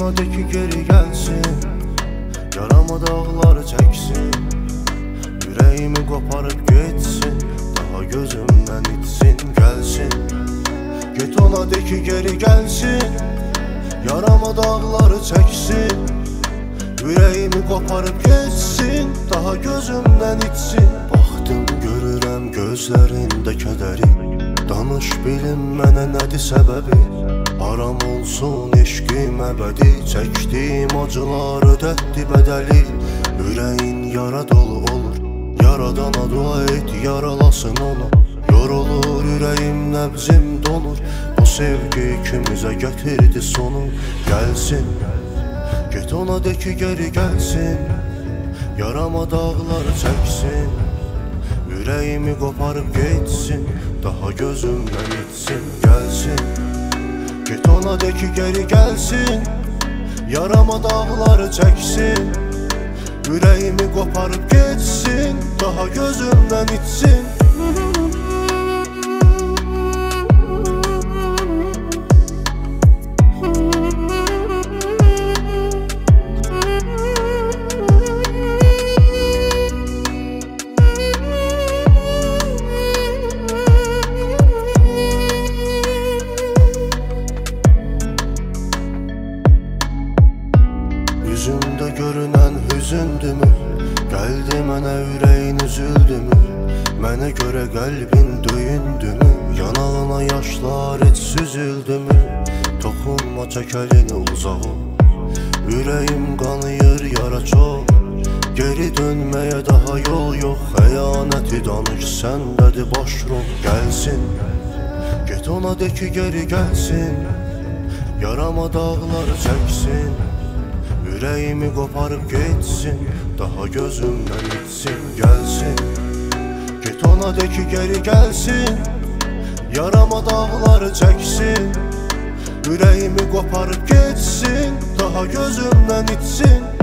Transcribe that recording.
ona de ki geri gelsin. Yarama dağları çeksin. Yüreğimi koparıp geçsin. Daha gözümden itsin gelsin. Git ona de ki geri gelsin. Yarama dağları çeksin. Yüreğimi koparıp geçsin. Daha gözümden itsin. Baxdım görürəm gözlərində kədəri. Danış bilim mənə nədir səbəbi. Haram olsun eşqim əbədi. Çəkdiyim acılar ödətdi bədəli. Ürəyin yara dolu olur. Yaradana dua et yaralasın onu. Yorulur ürəyim nəbzim donur. Bu sevgi ikimizə gətirdi sonu. Gəlsin, get ona de ki geri gelsin. Yarama dağları çeksin. Yüreğimi koparıp geçsin. Daha gözümden itsin gelsin. Git ona de ki geri gelsin. Yarama dağları çeksin. Yüreğimi koparıp geçsin. Daha gözümden itsin. Yüzümdə görünən hüzündümü? Gəldi mənə ürəyin üzüldümü? Mənə görə qəlbin döyündümü? Yanağına yaşlar heç süzüldümü? Toxunma çək əlini uzağa. Ürəyim qanıyır yara çox. Geri dönməyə daha yol yox. Xəyanəti danış səndədir baş rol. Gəlsin, get ona de ki geri gəlsin. Yarama dağları çəksin. Yüreğimi koparıp geçsin. Daha gözümden itsin gelsin. Git ona de ki geri gelsin. Yarama dağları çeksin. Yüreğimi koparıp geçsin. Daha gözümden itsin.